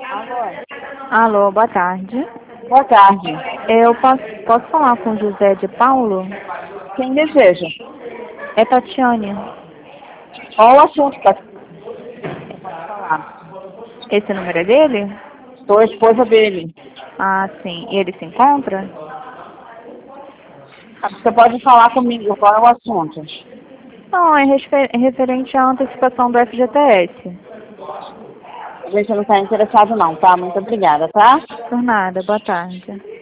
Alô? Alô, boa tarde. Boa tarde. Eu posso falar com José de Paulo? Quem deseja? É Tatiane. Qual o assunto que pode falar? Esse número é dele? Sou a esposa dele. Ah, sim. E ele se encontra? Você pode falar comigo, qual é o assunto? Não, é referente à antecipação do FGTS. A gente não está interessado não, tá? Muito obrigada, tá? Por nada, boa tarde.